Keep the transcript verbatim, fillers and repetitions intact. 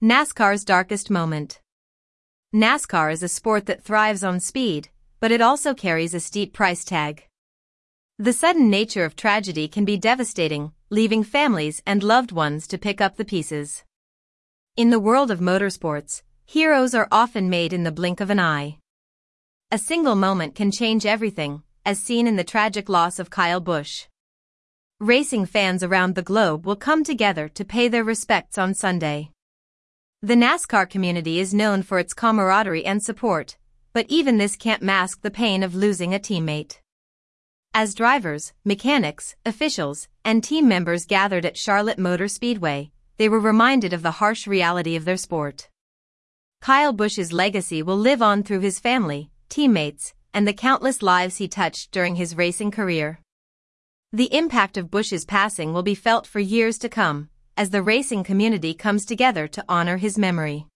NASCAR's darkest moment. NASCAR is a sport that thrives on speed, but it also carries a steep price tag. The sudden nature of tragedy can be devastating, leaving families and loved ones to pick up the pieces. In the world of motorsports, heroes are often made in the blink of an eye. A single moment can change everything, as seen in the tragic loss of Kyle Busch. Racing fans around the globe will come together to pay their respects on Sunday. The NASCAR community is known for its camaraderie and support, but even this can't mask the pain of losing a teammate. As drivers, mechanics, officials, and team members gathered at Charlotte Motor Speedway, they were reminded of the harsh reality of their sport. Kyle Busch's legacy will live on through his family, teammates, and the countless lives he touched during his racing career. The impact of Busch's passing will be felt for years to come, as the racing community comes together to honor his memory.